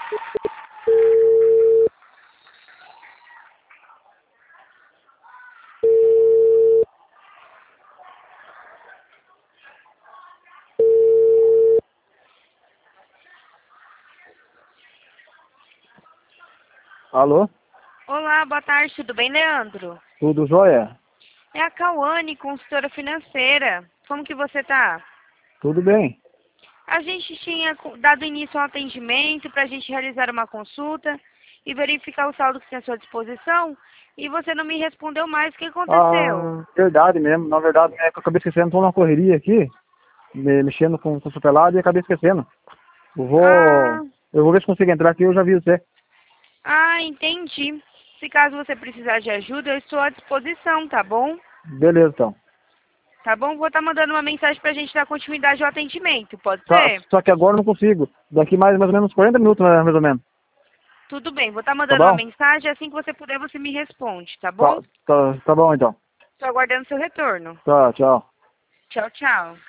Alô? Olá, boa tarde, tudo bem, Leandro? Tudo jóia? É a Cauane, consultora financeira. Como que você tá? Tudo bem? A gente tinha dado início ao atendimento para a gente realizar uma consulta e verificar o saldo que tem à sua disposição e você não me respondeu mais. O que aconteceu? Ah, verdade mesmo. Na verdade, é que eu acabei esquecendo, estou numa correria aqui, mexendo com o papelado e acabei esquecendo. Eu Ah, vou, eu vou ver se consigo entrar aqui e eu já vi você. entendi. Se caso você precisar de ajuda, eu estou à disposição, tá bom? Beleza, então. Tá bom? Vou estar mandando uma mensagem para a gente dar continuidade ao atendimento, pode Tá, ser? só que agora eu não consigo. Daqui mais ou menos 40 minutos, mais ou menos. Tudo bem, vou estar Tá mandando uma bom? mensagem, assim que você puder, você me responde, tá Tá, bom? tá bom então. Estou aguardando seu retorno. Tá, tchau. Tchau, tchau.